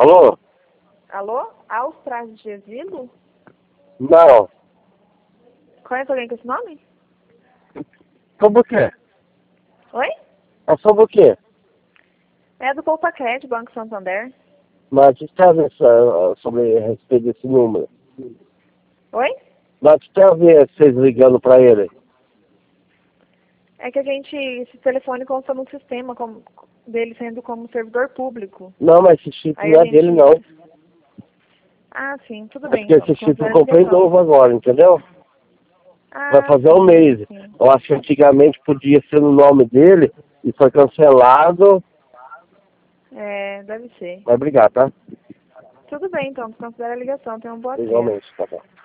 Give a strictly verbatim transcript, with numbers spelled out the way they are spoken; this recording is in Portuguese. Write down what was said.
Alô? Alô? Aos Trajes de Exílio? Não. Conhece alguém com esse nome? Sobre o quê? Oi? É sobre o quê? É do Poupaquete, Banco Santander. Mas o que tem a ver so- sobre a respeito desse número? Oi? Mas o que tem a ver vocês ligando pra ele? É que a gente, esse telefone consta no sistema como, dele sendo como servidor público. Não, mas esse chip Aí não a é gente... dele, não. Ah, sim, tudo É bem porque então. esse chip eu Considera a comprei ligação. novo agora, entendeu? Vai Ah, fazer um sim, mês. sim. Eu acho que antigamente podia ser no nome dele e foi cancelado. É, deve ser. Vai brigar, tá? Tudo bem então, considera a ligação. Tenha uma boa tarde. Igualmente, tá bom.